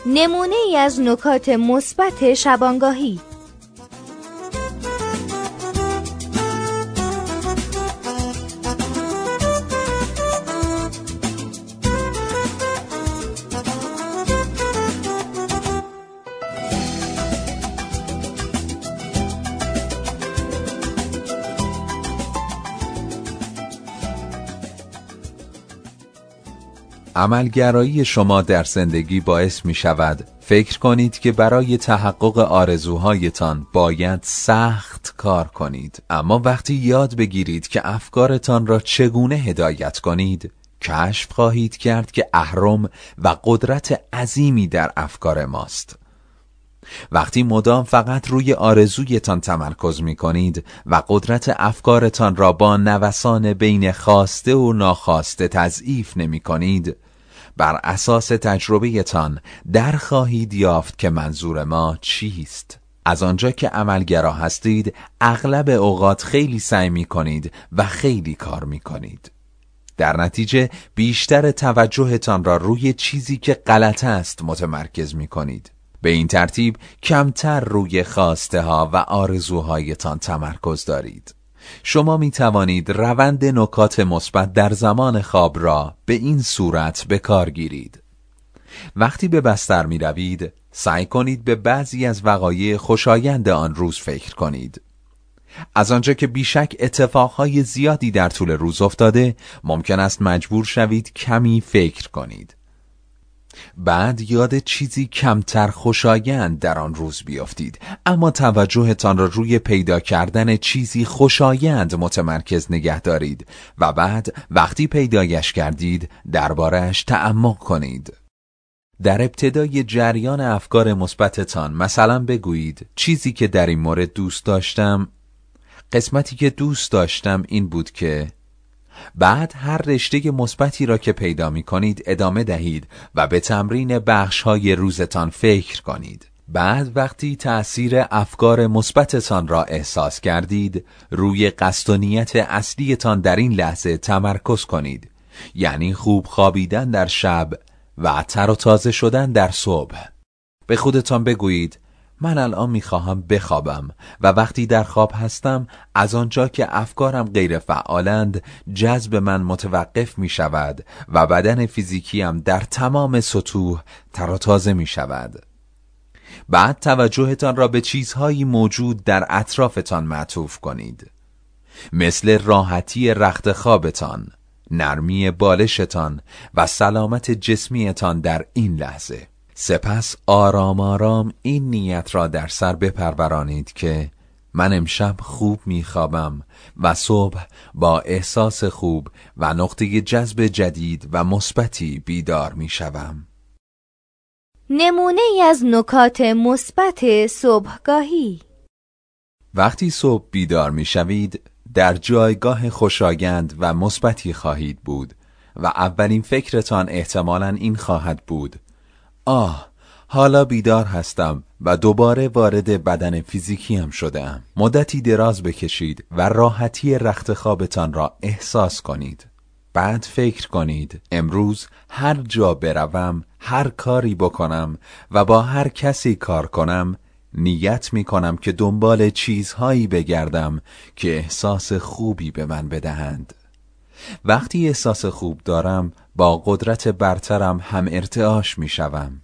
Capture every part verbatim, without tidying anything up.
نمونه ای از نکات مثبت شبانگاهی. عملگرایی شما در زندگی باعث می شود فکر کنید که برای تحقق آرزوهایتان باید سخت کار کنید، اما وقتی یاد بگیرید که افکارتان را چگونه هدایت کنید، کشف خواهید کرد که اهرم و قدرت عظیمی در افکار ماست. وقتی مدام فقط روی آرزویتان تمرکز می کنید و قدرت افکارتان را با نوسان بین خواسته و ناخواسته تضعیف نمی کنید، بر اساس تجربهتان در خواهید یافت که منظور ما چیست. از آنجا که عملگرا هستید، اغلب اوقات خیلی سعی می کنید و خیلی کار می کنید. در نتیجه بیشتر توجهتان را روی چیزی که غلط است متمرکز می کنید. به این ترتیب کمتر روی خواسته ها و آرزوهایتان تمرکز دارید. شما می توانید روند نکات مثبت در زمان خواب را به این صورت به کار گیرید. وقتی به بستر می روید، سعی کنید به بعضی از وقایع خوشایند آن روز فکر کنید. از آنجا که بیشک اتفاقهای زیادی در طول روز افتاده، ممکن است مجبور شوید کمی فکر کنید. بعد یاد چیزی کمتر خوشایند در آن روز بیافتید، اما توجهتان را روی پیدا کردن چیزی خوشایند متمرکز نگه دارید و بعد وقتی پیدایش کردید درباره‌اش تعمق کنید. در ابتدای جریان افکار مثبتتان مثلا بگویید چیزی که در این مورد دوست داشتم، قسمتی که دوست داشتم این بود که، بعد هر رشته مثبتی را که پیدا می کنید ادامه دهید و به تمرین بخش‌های روزتان فکر کنید. بعد وقتی تأثیر افکار مثبتتان را احساس کردید، روی قصد و نیت اصلیتان در این لحظه تمرکز کنید، یعنی خوب خوابیدن در شب و تر و تازه شدن در صبح. به خودتان بگویید من الان میخواهم بخوابم و وقتی در خواب هستم از آنجا که افکارم غیر فعالند جذب من متوقف می شود و بدن فیزیکیم در تمام سطوح تر و تازه می شود. بعد توجهتان را به چیزهایی موجود در اطرافتان معطوف کنید، مثل راحتی رخت خوابتان، نرمی بالشتان و سلامت جسمیتان در این لحظه. سپس آرام آرام این نیت را در سر بپرورانید که من امشب خوب میخوابم و صبح با احساس خوب و نقطه جذب جدید و مثبتی بیدار میشوم. نمونه ای از نکات مثبت صبحگاهی. وقتی صبح بیدار میشوید در جایگاه خوشایند و مثبتی خواهید بود و اولین فکرتان احتمالاً این خواهد بود: آه، حالا بیدار هستم و دوباره وارد بدن فیزیکیم شدم. مدتی دراز بکشید و راحتی رخت خوابتان را احساس کنید. بعد فکر کنید امروز هر جا بروم، هر کاری بکنم و با هر کسی کار کنم، نیت می کنم که دنبال چیزهایی بگردم که احساس خوبی به من بدهند. وقتی احساس خوب دارم با قدرت برترم هم ارتعاش می شوم.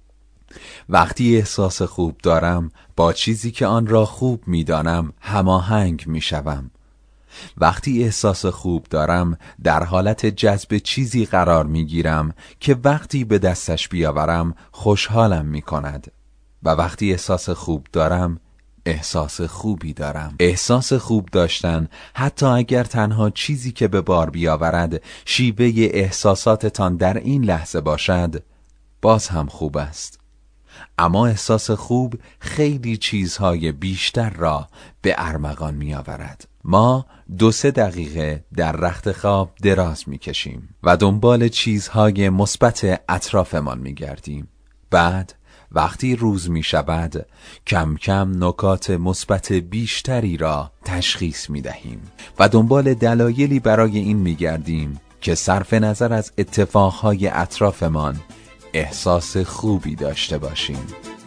وقتی احساس خوب دارم با چیزی که آن را خوب می دانم هماهنگ می شوم. وقتی احساس خوب دارم در حالت جذب چیزی قرار می گیرم که وقتی به دستش بیاورم خوشحالم می کند. و وقتی احساس خوب دارم احساس خوبی دارم. احساس خوب داشتن، حتی اگر تنها چیزی که به بار بیاورد شیوه احساساتتان در این لحظه باشد، باز هم خوب است. اما احساس خوب خیلی چیزهای بیشتر را به ارمغان می آورد. ما دو سه دقیقه در رخت خواب دراز می کشیم و دنبال چیزهای مثبت اطرافمان می گردیم. بعد وقتی روز می شود کم کم نکات مثبت بیشتری را تشخیص می دهیم و دنبال دلایلی برای این می گردیم که صرف نظر از اتفاقهای اطرافمان احساس خوبی داشته باشیم.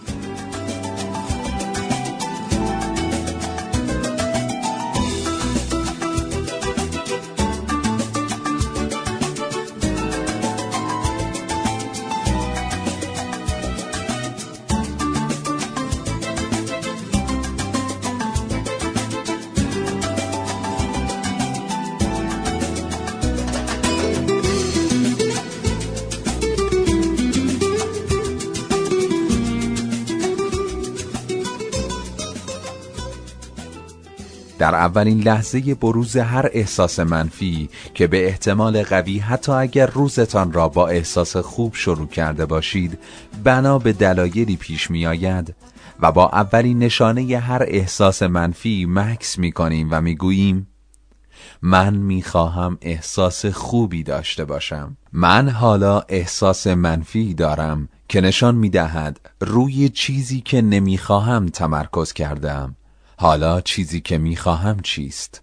در اولین لحظه بروز هر احساس منفی که به احتمال قوی حتی اگر روزتان را با احساس خوب شروع کرده باشید بنا به دلایلی پیش می آید و با اولین نشانه هر احساس منفی مکث می کنیم و می گوییم من می خواهم احساس خوبی داشته باشم. من حالا احساس منفی دارم که نشان می دهد روی چیزی که نمی خواهم تمرکز کردم. حالا چیزی که میخواهم چیست؟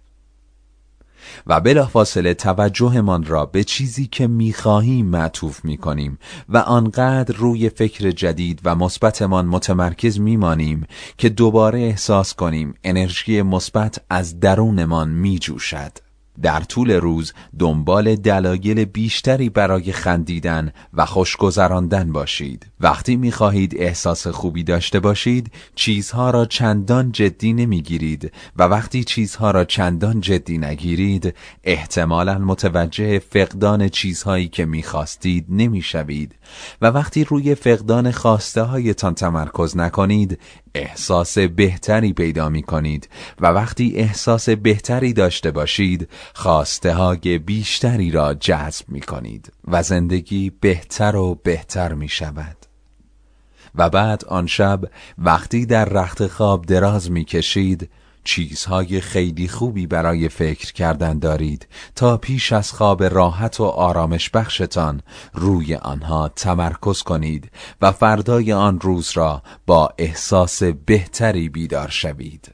و بلافاصله توجهمان را به چیزی که میخواهیم معطوف میکنیم و آنقدر روی فکر جدید و مثبتمان متمرکز میمانیم که دوباره احساس کنیم انرژی مثبت از درونمان میجوشد. در طول روز دنبال دلایل بیشتری برای خندیدن و خوشگذراندن باشید. وقتی می‌خواهید احساس خوبی داشته باشید، چیزها را چندان جدی نمی‌گیرید و وقتی چیزها را چندان جدی نگیرید، احتمالاً متوجه فقدان چیزهایی که می‌خواستید نمی‌شوید و وقتی روی فقدان خواسته هایتان تمرکز نکنید، احساس بهتری پیدا می کنید و وقتی احساس بهتری داشته باشید خواسته های بیشتری را جذب می کنید و زندگی بهتر و بهتر می شود. و بعد آن شب وقتی در رخت خواب دراز می کشید چیزهای خیلی خوبی برای فکر کردن دارید تا پیش از خواب راحت و آرامش بخشتان روی آنها تمرکز کنید و فردای آن روز را با احساس بهتری بیدار شوید.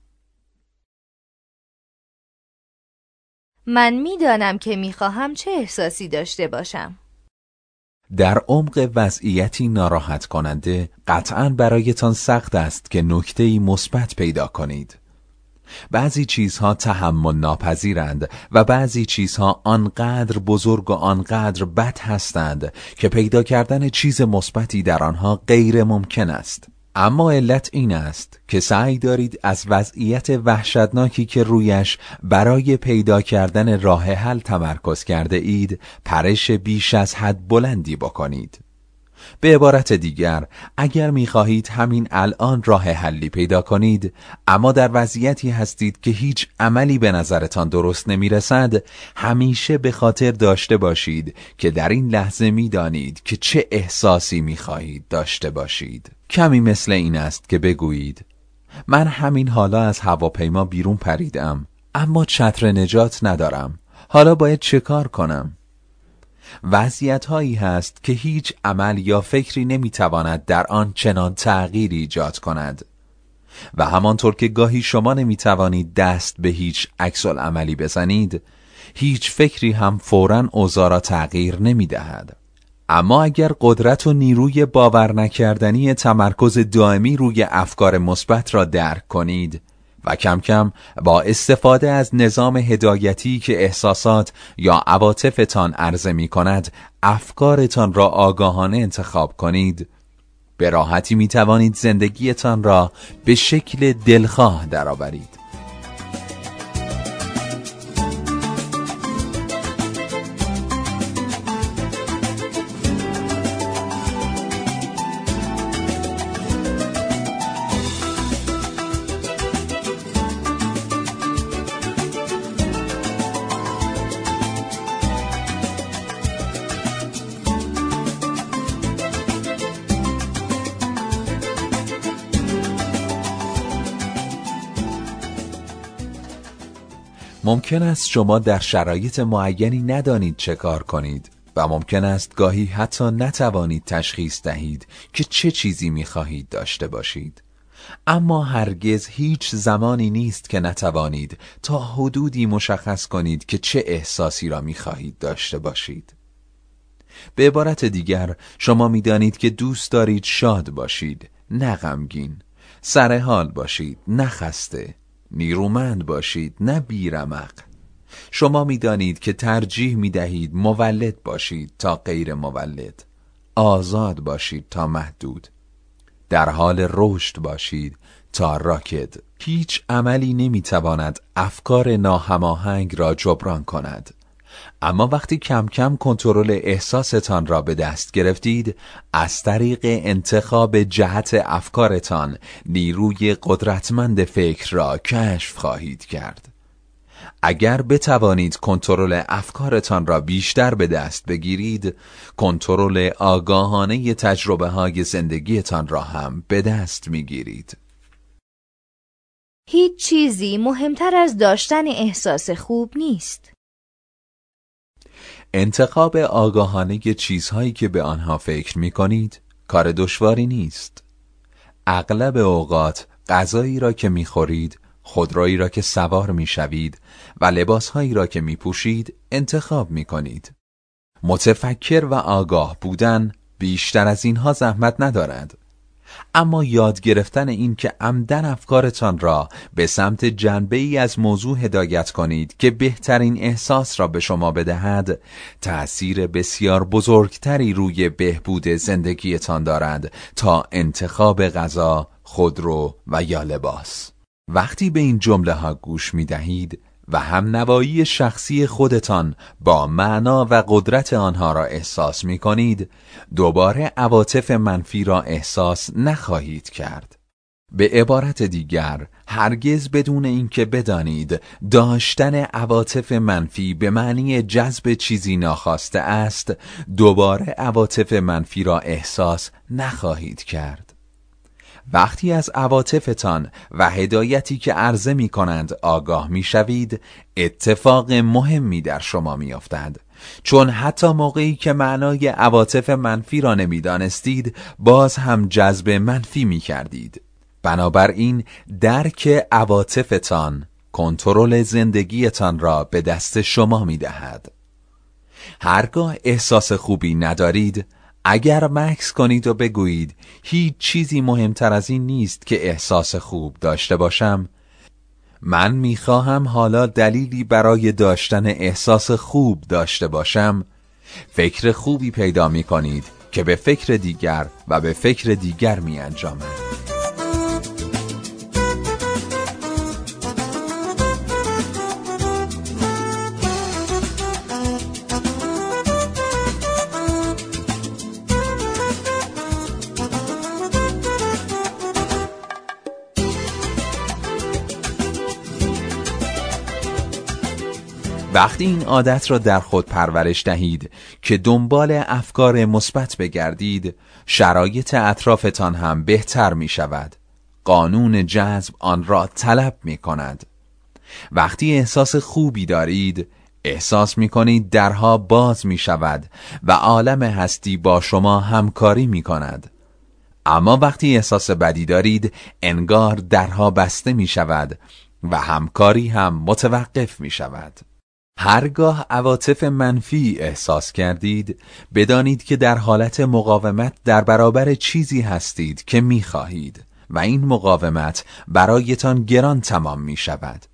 من میدانم که میخواهم چه احساسی داشته باشم. در عمق وضعیتی ناراحت کننده قطعاً برایتان سخت است که نکته‌ای مثبت پیدا کنید. بعضی چیزها تحمل ناپذیرند و بعضی چیزها آنقدر بزرگ و آنقدر بد هستند که پیدا کردن چیز مثبتی در آنها غیر ممکن است. اما علت این است که سعی دارید از وضعیت وحشتناکی که رویش برای پیدا کردن راه حل تمرکز کرده اید پرش بیش از حد بلندی بکنید. به عبارت دیگر، اگر می‌خواهید همین الان راه حلی پیدا کنید اما در وضعیتی هستید که هیچ عملی به نظرتان درست نمی‌رسد، همیشه به خاطر داشته باشید که در این لحظه می‌دانید که چه احساسی می‌خواهید داشته باشید. کمی مثل این است که بگویید من همین حالا از هواپیما بیرون پریدم اما چتر نجات ندارم. حالا باید چه کار کنم؟ وضعیت هایی هست که هیچ عمل یا فکری نمیتواند در آن چنان تغییری ایجاد کند و همانطور که گاهی شما نمیتوانید دست به هیچ عکس العملی بزنید، هیچ فکری هم فوراً اوضاع را تغییر نمیدهد. اما اگر قدرت و نیروی باور نکردنی تمرکز دائمی روی افکار مثبت را درک کنید و کم کم با استفاده از نظام هدایتی که احساسات یا عواطفتان عرضه می کند افکارتان را آگاهانه انتخاب کنید، به راحتی می توانید زندگیتان را به شکل دلخواه درآورید. ممکن است شما در شرایط معینی ندانید چه کار کنید و ممکن است گاهی حتی نتوانید تشخیص دهید که چه چیزی می‌خواهید داشته باشید. اما هرگز هیچ زمانی نیست که نتوانید تا حدودی مشخص کنید که چه احساسی را می‌خواهید داشته باشید. به عبارت دیگر شما می‌دانید که دوست دارید شاد باشید، نه غمگین، سر حال باشید، نه خسته، نیرومند باشید، نه بیرمق. شما می‌دانید که ترجیح می‌دهید مولد باشید تا غیر مولد، آزاد باشید تا محدود، در حال رشد باشید تا راکد. هیچ عملی نمی‌تواند افکار ناهماهنگ را جبران کند. اما وقتی کم کم کنترل احساستان را به دست گرفتید، از طریق انتخاب جهت افکارتان نیروی قدرتمند فکر را کشف خواهید کرد. اگر بتوانید کنترل افکارتان را بیشتر به دست بگیرید، کنترل آگاهانه تجربه های زندگیتان را هم به دست میگیرید. هیچ چیزی مهمتر از داشتن احساس خوب نیست. انتخاب آگاهانه چیزهایی که به آنها فکر می کنید کار دشواری نیست. اغلب اوقات غذایی را که می خورید، خودرویی را که سوار می شوید و لباسهایی را که می پوشید انتخاب می کنید. متفکر و آگاه بودن بیشتر از اینها زحمت ندارد. اما یاد گرفتن این که عمدن افکارتان را به سمت جنبه‌ای از موضوع هدایت کنید که بهترین احساس را به شما بدهد، تأثیر بسیار بزرگتری روی بهبود زندگیتان دارد تا انتخاب غذا، خودرو و یا لباس. وقتی به این جمله ها گوش می دهید و هم نوایی شخصی خودتان با معنا و قدرت آنها را احساس می کنید، دوباره عواطف منفی را احساس نخواهید کرد. به عبارت دیگر، هرگز بدون اینکه بدانید داشتن عواطف منفی به معنی جذب چیزی ناخواسته است، دوباره عواطف منفی را احساس نخواهید کرد. وقتی از عواطفتان و هدایتی که عرضه می کنند آگاه می شوید، اتفاق مهمی در شما می افتد، چون حتی موقعی که معنای عواطف منفی را نمی دانستید، باز هم جذب منفی می کردید. بنابراین درک عواطفتان کنترل زندگیتان را به دست شما می دهد. هرگاه احساس خوبی ندارید، اگر مکث کنید و بگویید هیچ چیزی مهمتر از این نیست که احساس خوب داشته باشم، من میخواهم حالا دلیلی برای داشتن احساس خوب داشته باشم، فکر خوبی پیدا میکنید که به فکر دیگر و به فکر دیگر می انجامد. وقتی این عادت را در خود پرورش دهید که دنبال افکار مثبت بگردید، شرایط اطرافتان هم بهتر می شود. قانون جذب آن را طلب می کند. وقتی احساس خوبی دارید، احساس می کنید درها باز می شود و عالم هستی با شما همکاری می کند. اما وقتی احساس بدی دارید، انگار درها بسته می شود و همکاری هم متوقف می شود. هرگاه عواطف منفی احساس کردید، بدانید که در حالت مقاومت در برابر چیزی هستید که می خواهید و این مقاومت برایتان گران تمام می شود.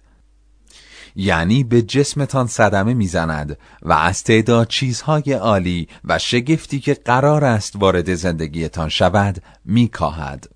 یعنی به جسمتان صدمه می زند و از تعداد چیزهای عالی و شگفتی که قرار است وارد زندگیتان شود می کاهد.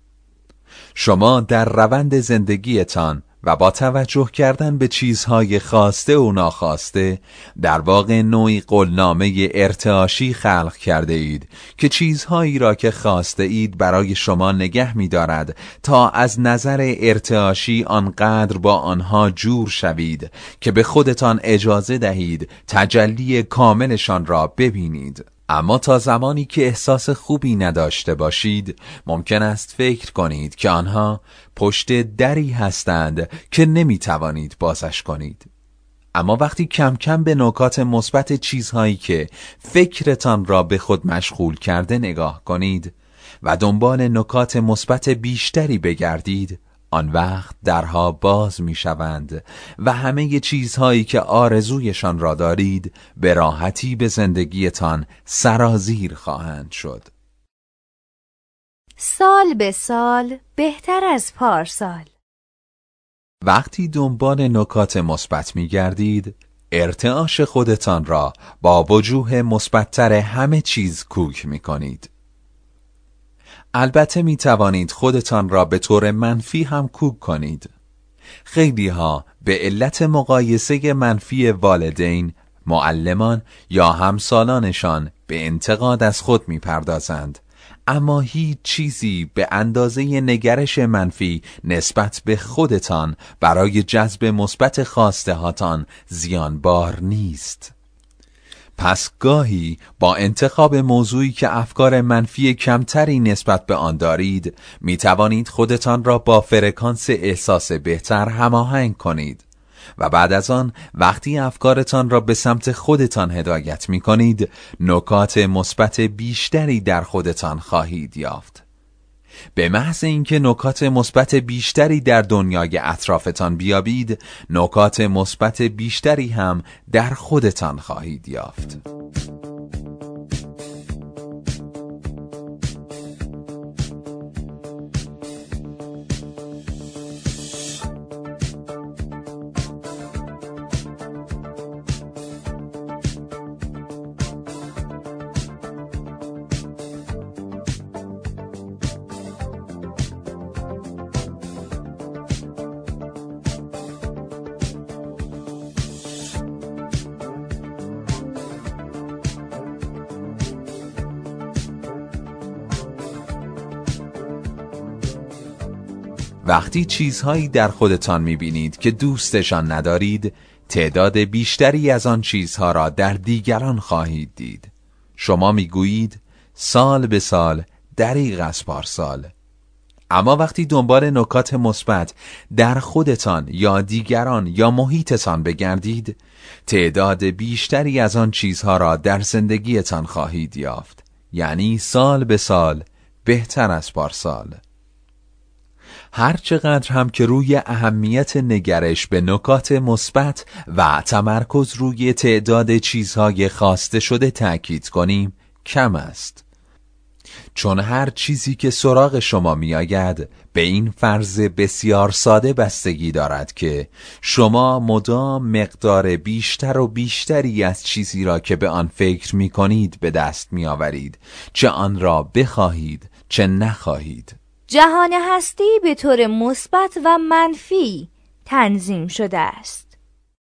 شما در روند زندگیتان و با توجه کردن به چیزهای خواسته و ناخواسته در واقع نوعی قولنامه ارتعاشی خلق کرده اید که چیزهایی را که خواسته اید برای شما نگه می دارد تا از نظر ارتعاشی آنقدر با آنها جور شوید که به خودتان اجازه دهید تجلی کاملشان را ببینید. اما تا زمانی که احساس خوبی نداشته باشید، ممکن است فکر کنید که آنها پشت دری هستند که نمی توانید بازش کنید. اما وقتی کم کم به نکات مثبت چیزهایی که فکرتان را به خود مشغول کرده نگاه کنید و دنبال نکات مثبت بیشتری بگردید، آن وقت درها باز می شوند و همه چیزهایی که آرزویشان را دارید به راحتی به زندگیتان سرازیر خواهند شد. سال به سال بهتر از پارسال. وقتی دنبال نکات مثبت می گردید، ارتعاش خودتان را با وجوه مثبت‌تر همه چیز کوک می کنید. البته می توانید خودتان را به طور منفی هم کوک کنید. خیلی ها به علت مقایسه منفی والدین، معلمان یا همسالانشان به انتقاد از خود می پردازند، اما هیچ چیزی به اندازه نگرش منفی نسبت به خودتان برای جذب مثبت خواسته هاتان زیانبار نیست. پس گاهی با انتخاب موضوعی که افکار منفی کمتری نسبت به آن دارید می توانید خودتان را با فرکانس احساس بهتر هماهنگ کنید و بعد از آن وقتی افکارتان را به سمت خودتان هدایت می کنید نکات مثبت بیشتری در خودتان خواهید یافت. به محض اینکه نکات مثبت بیشتری در دنیای اطرافتان بیابید، نکات مثبت بیشتری هم در خودتان خواهید یافت. وقتی چیزهایی در خودتان می‌بینید که دوستشان ندارید، تعداد بیشتری از آن چیزها را در دیگران خواهید دید. شما می‌گویید سال به سال دریغ از پارسال. اما وقتی دنبال نکات مثبت در خودتان یا دیگران یا محیطتان بگردید، تعداد بیشتری از آن چیزها را در زندگیتان خواهید یافت. یعنی سال به سال بهتر از پارسال. هر چقدر هم که روی اهمیت نگرش به نکات مثبت و تمرکز روی تعداد چیزهای خواسته شده تأکید کنیم، کم است. چون هر چیزی که سراغ شما می آید به این فرض بسیار ساده بستگی دارد که شما مدام مقدار بیشتر و بیشتری از چیزی را که به آن فکر می کنید به دست می آورید، چه آن را بخواهید چه نخواهید. جهان هستی به طور مثبت و منفی تنظیم شده است.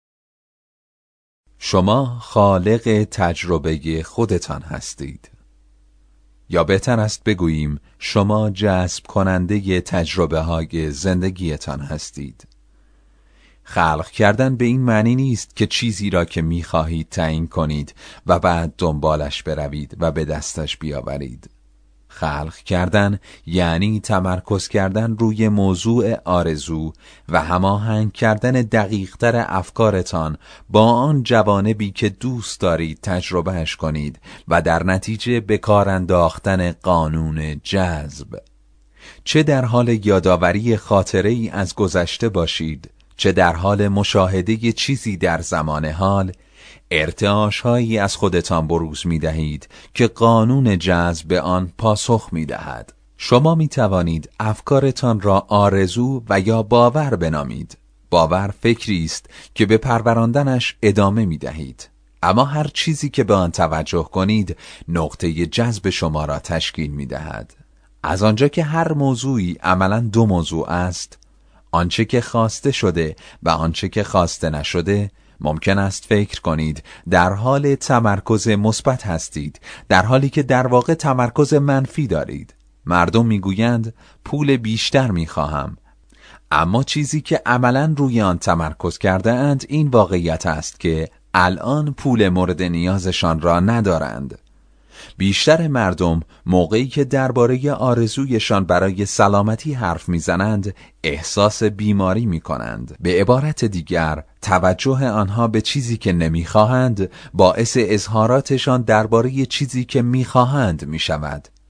شما خالق تجربه خودتان هستید. یا بهتر است بگوییم شما جذب کننده تجربه های زندگیتان هستید. خلق کردن به این معنی نیست که چیزی را که می خواهید تعیین کنید و بعد دنبالش بروید و به دستش بیاورید. خلق کردن یعنی تمرکز کردن روی موضوع آرزو و هماهنگ کردن دقیق‌تر افکارتان با آن جوانبی که دوست دارید تجربهش کنید و در نتیجه به کار انداختن قانون جذب. چه در حال یادآوری خاطره‌ای از گذشته باشید، چه در حال مشاهده چیزی در زمان حال، ارتعاش هایی از خودتان بروز می دهید که قانون جذب به آن پاسخ می دهد. شما می توانید افکارتان را آرزو و یا باور بنامید. باور فکری است که به پروراندنش ادامه می دهید. اما هر چیزی که به آن توجه کنید نقطه جذب شما را تشکیل می دهد. از آنجا که هر موضوعی عملاً دو موضوع است، آنچه که خواسته شده و آنچه که خواسته نشده، ممکن است فکر کنید در حال تمرکز مثبت هستید، در حالی که در واقع تمرکز منفی دارید. مردم میگویند پول بیشتر میخواهم، اما چیزی که عملاً روی آن تمرکز کرده اند این واقعیت است که الان پول مورد نیازشان را ندارند. بیشتر مردم موقعی که درباره آرزویشان برای سلامتی حرف میزنند احساس بیماری میکنند. به عبارت دیگر، توجه آنها به چیزی که نمیخواهند باعث اظهاراتشان درباره چیزی که میخواهند میشود.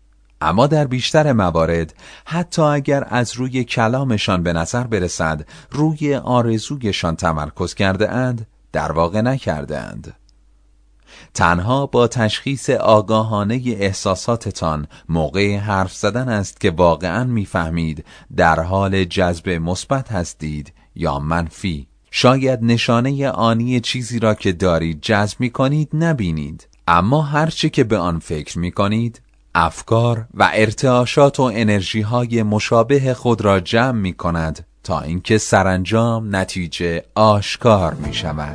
اما در بیشتر موارد حتی اگر از روی کلامشان به نظر برسد روی آرزویشان تمرکز کرده اند، در واقع نکرده اند. تنها با تشخیص آگاهانه احساساتتان موقع حرف زدن است که واقعاً می‌فهمید در حال جذب مثبت هستید یا منفی. شاید نشانه آنی چیزی را که دارید جذب می‌کنید نبینید، اما هرچی که به آن فکر می‌کنید، افکار و ارتعاشات و انرژی‌های مشابه خود را جمع می‌کند تا اینکه سرانجام نتیجه آشکار می‌شود.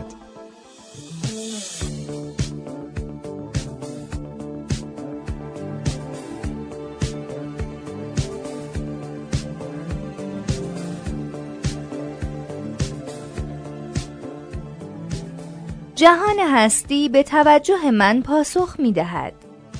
جهان هستی به توجه من پاسخ می دهد.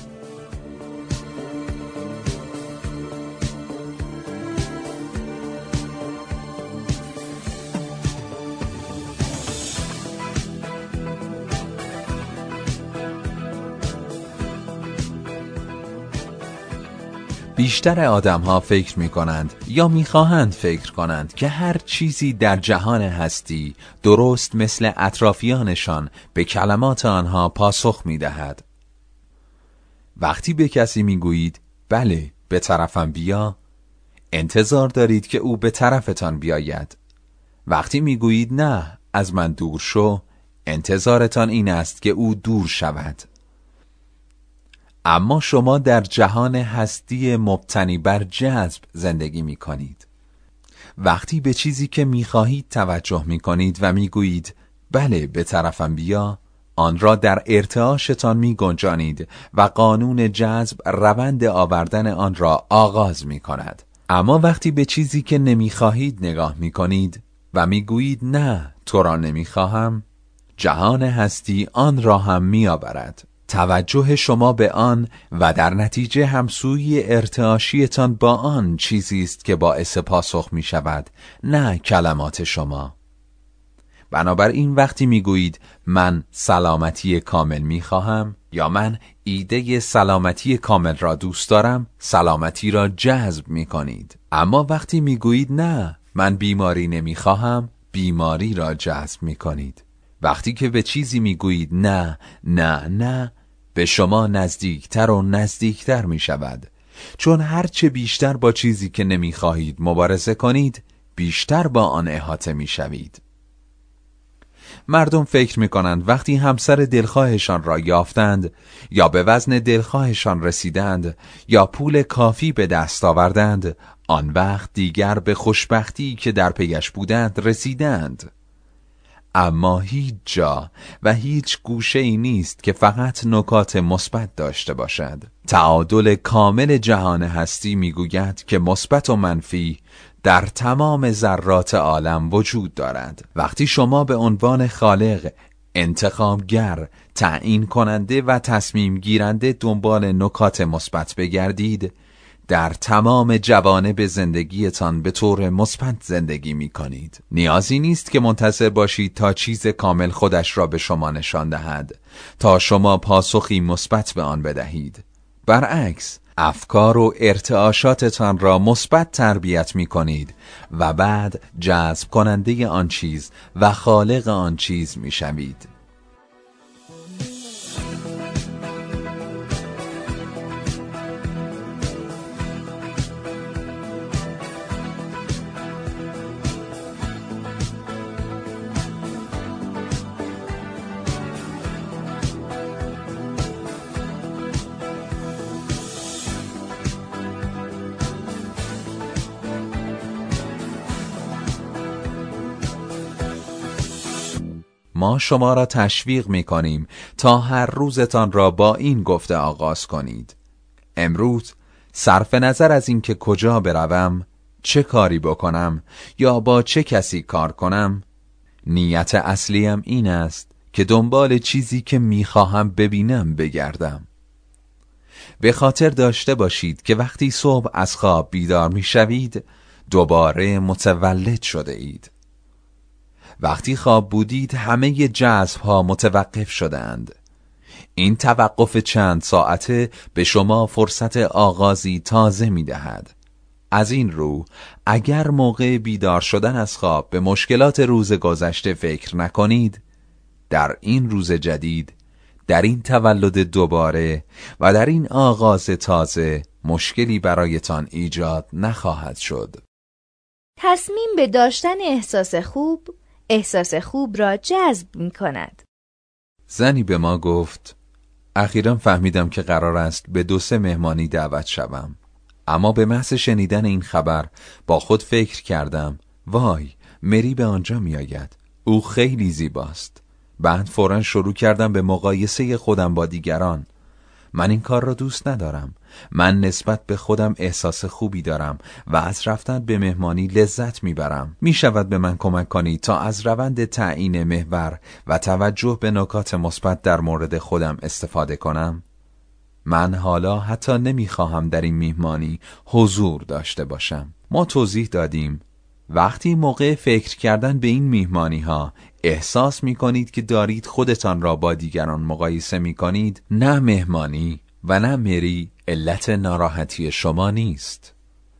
بیشتر آدم ها فکر می کنند یا می خواهند فکر کنند که هر چیزی در جهان هستی درست مثل اطرافیانشان به کلمات آنها پاسخ می دهد. وقتی به کسی می گویید بله به طرفم بیا، انتظار دارید که او به طرفتان بیاید. وقتی می گویید نه از من دور شو، انتظارتان این است که او دور شود. اما شما در جهان هستی مبتنی بر جذب زندگی می کنید. وقتی به چیزی که می خواهید توجه می کنید و می گویید بله به طرفم بیا، آن را در ارتعاشتان می گنجانید و قانون جذب روند آوردن آن را آغاز می کند. اما وقتی به چیزی که نمی خواهید نگاه می کنید و می گویید نه تو را نمی خواهم، جهان هستی آن را هم می آورد. توجه شما به آن و در نتیجه همسویی ارتعاشیتان با آن چیزی است که باعث پاسخ می شود، نه کلمات شما. بنابراین وقتی می گویید من سلامتی کامل می خواهم یا من ایده سلامتی کامل را دوست دارم، سلامتی را جذب می کنید. اما وقتی می گویید نه من بیماری نمی خواهم، بیماری را جذب می کنید. وقتی که به چیزی می گویید نه نه نه، به شما نزدیکتر و نزدیکتر می شود، چون هرچه بیشتر با چیزی که نمی خواهید مبارزه کنید، بیشتر با آن احاطه می شوید. مردم فکر می کنند وقتی همسر دلخواهشان را یافتند یا به وزن دلخواهشان رسیدند یا پول کافی به دست آوردند، آن وقت دیگر به خوشبختی که در پیش بودند رسیدند. اما هیچ جا و هیچ گوشه ای نیست که فقط نکات مثبت داشته باشد. تعادل کامل جهان هستی میگوید که مثبت و منفی در تمام ذرات عالم وجود دارد. وقتی شما به عنوان خالق، انتخابگر، تعیین کننده و تصمیم گیرنده دنبال نکات مثبت بگردید، در تمام جوانب زندگیتان به طور مثبت زندگی می کنید. نیازی نیست که منتظر باشید تا چیز کامل خودش را به شما نشان دهد تا شما پاسخی مثبت به آن بدهید. برعکس، افکار و ارتعاشاتتان را مثبت تربیت می کنید و بعد جذب کننده آن چیز و خالق آن چیز می شوید. ما شما را تشویق می کنیم تا هر روزتان را با این گفته آغاز کنید: امروز صرف نظر از اینکه کجا بروم، چه کاری بکنم یا با چه کسی کار کنم، نیت اصلیم این است که دنبال چیزی که می خواهم ببینم بگردم. به خاطر داشته باشید که وقتی صبح از خواب بیدار می شوید، دوباره متولد شده اید. وقتی خواب بودید همه جذب ها متوقف شدند. این توقف چند ساعته به شما فرصت آغازی تازه می دهد. از این رو اگر موقع بیدار شدن از خواب به مشکلات روز گذشته فکر نکنید، در این روز جدید، در این تولد دوباره و در این آغاز تازه مشکلی برایتان ایجاد نخواهد شد. تصمیم به داشتن احساس خوب، احساس خوب را جذب می کند. زنی به ما گفت اخیراً فهمیدم که قرار است به دو سه مهمانی دعوت شوم، اما به محض شنیدن این خبر با خود فکر کردم وای، مری به آنجا می آید، او خیلی زیباست. بعد فوراً شروع کردم به مقایسه خودم با دیگران. من این کار را دوست ندارم. من نسبت به خودم احساس خوبی دارم و از رفتن به مهمانی لذت میبرم. می شود به من کمک کنید تا از روند تعیین محور و توجه به نکات مثبت در مورد خودم استفاده کنم؟ من حالا حتی نمیخواهم در این مهمانی حضور داشته باشم. ما توضیح دادیم وقتی موقع فکر کردن به این میهمانی ها احساس می کنید که دارید خودتان را با دیگران مقایسه می کنید، نه مهمانی و نه مری علت ناراحتی شما نیست.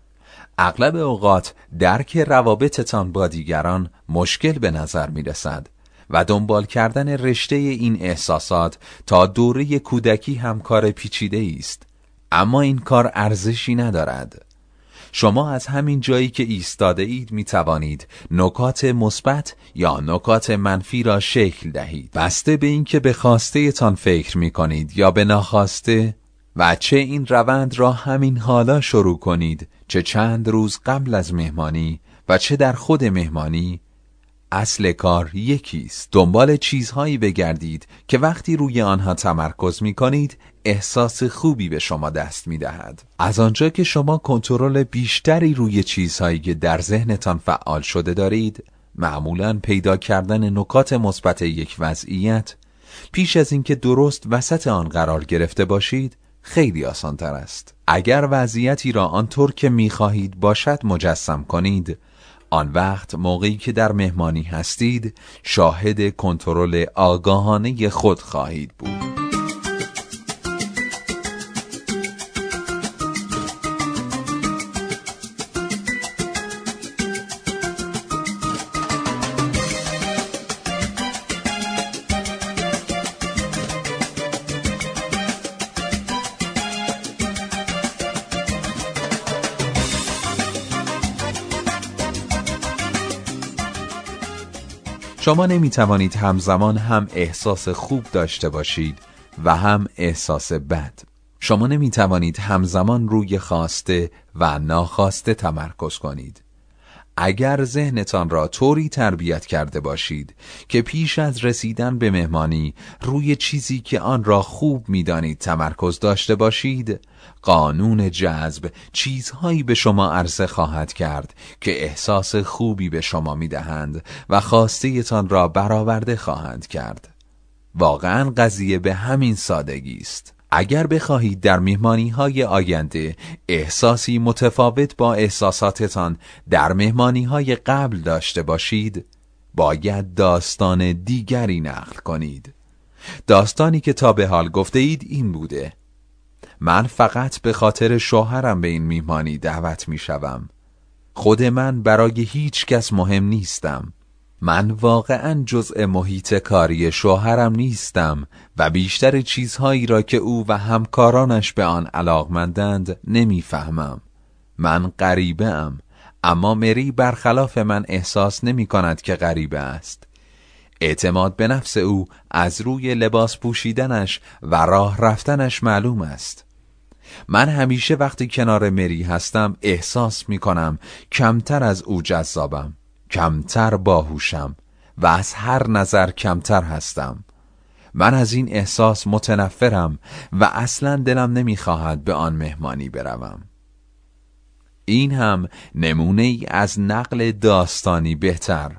اغلب اوقات درک روابطتان با دیگران مشکل به نظر می رسد و دنبال کردن رشته این احساسات تا دوره کودکی هم کار پیچیده است، اما این کار ارزشی ندارد. شما از همین جایی که ایستاده اید می توانید نکات مثبت یا نکات منفی را شکل دهید، بسته به این که به خواسته تان فکر می کنید یا به ناخواسته، و چه این روند را همین حالا شروع کنید، چه چند روز قبل از مهمانی و چه در خود مهمانی، اصل کار یکیست. دنبال چیزهایی بگردید که وقتی روی آنها تمرکز می کنید احساس خوبی به شما دست می دهد. از آنجا که شما کنترل بیشتری روی چیزهایی که در ذهنتان فعال شده دارید، معمولاً پیدا کردن نکات مثبت یک وضعیت پیش از اینکه درست وسط آن قرار گرفته باشید خیلی آسان تر است. اگر وضعیتی را آنطور که می خواهید باشد مجسم کنید، آن وقت موقعی که در مهمانی هستید شاهد کنترل آگاهانه خود خواهید بود. شما نمی توانید همزمان هم احساس خوب داشته باشید و هم احساس بد. شما نمی توانید همزمان روی خواسته و ناخواسته تمرکز کنید. اگر ذهنتان را طوری تربیت کرده باشید که پیش از رسیدن به مهمانی روی چیزی که آن را خوب می دانید تمرکز داشته باشید، قانون جذب چیزهایی به شما عرضه خواهد کرد که احساس خوبی به شما می دهند و خواسته تان را برآورده خواهند کرد. واقعاً قضیه به همین سادگی است. اگر بخواهید در مهمانی‌های آینده احساسی متفاوت با احساساتتان در مهمانی‌های قبل داشته باشید، باید داستان دیگری نقل کنید. داستانی که تا به حال گفته اید این بوده: من فقط به خاطر شوهرم به این مهمانی دعوت می شوم. خود من برای هیچ کس مهم نیستم. من واقعاً جزء محیط کاری شوهرم نیستم و بیشتر چیزهایی را که او و همکارانش به آن علاقمندند نمیفهمم. من غریبه ام، اما مری برخلاف من احساس نمی کند که غریبه است. اعتماد به نفس او از روی لباس پوشیدنش و راه رفتنش معلوم است. من همیشه وقتی کنار مری هستم احساس می کنم کمتر از او جذابم، کمتر باهوشم و از هر نظر کمتر هستم. من از این احساس متنفرم و اصلا دلم نمیخواهد به آن مهمانی بروم. این هم نمونه ای از نقل داستانی بهتر.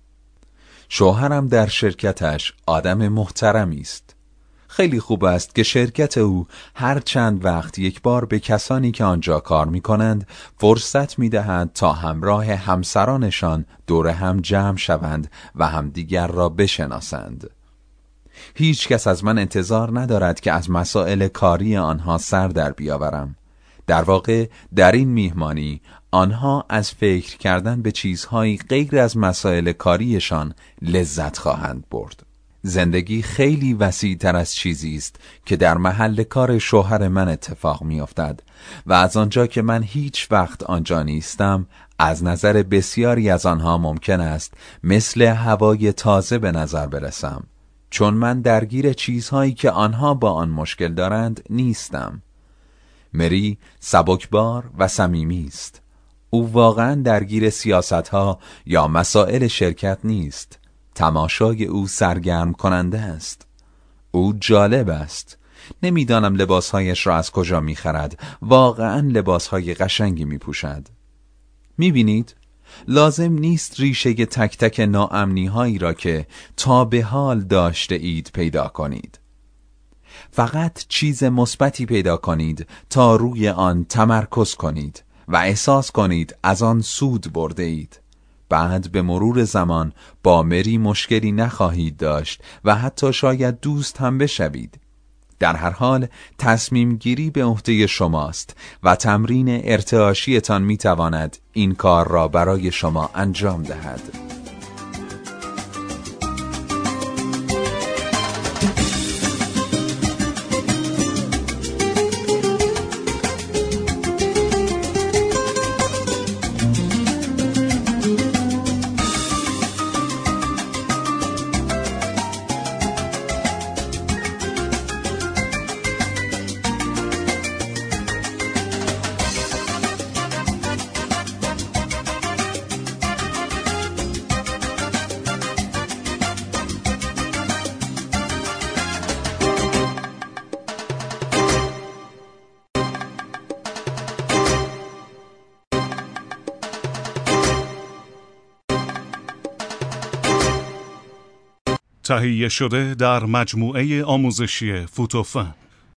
شوهرم در شرکتش آدم محترمی است. خیلی خوب است که شرکت او هر چند وقت یک بار به کسانی که آنجا کار می کنند فرصت می دهند تا همراه همسرانشان دور هم جمع شوند و همدیگر را بشناسند. هیچ کس از من انتظار ندارد که از مسائل کاری آنها سر در بیاورم. در واقع در این میهمانی آنها از فکر کردن به چیزهایی غیر از مسائل کاریشان لذت خواهند برد. زندگی خیلی وسیع تر از چیزی است که در محل کار شوهر من اتفاق می افتد و از آنجا که من هیچ وقت آنجا نیستم، از نظر بسیاری از آنها ممکن است مثل هوای تازه به نظر برسم، چون من درگیر چیزهایی که آنها با آن مشکل دارند نیستم. مری سبکبار و صمیمی است. او واقعا درگیر سیاستها یا مسائل شرکت نیست. تماشای او سرگرم کننده است. او جالب است. نمیدانم لباسهایش را از کجا میخرد. واقعا لباسهای قشنگی میپوشد. میبینید؟ لازم نیست ریشه تک تک ناامنی هایی را که تا به حال داشته اید پیدا کنید. فقط چیز مثبتی پیدا کنید تا روی آن تمرکز کنید و احساس کنید از آن سود برده اید. بعد به مرور زمان با مری مشکلی نخواهید داشت و حتی شاید دوست هم بشوید. در هر حال تصمیم گیری به عهده شماست و تمرین ارتعاشیتان می تواند این کار را برای شما انجام دهد. تهیه شده در مجموعه آموزشی فوتوفن.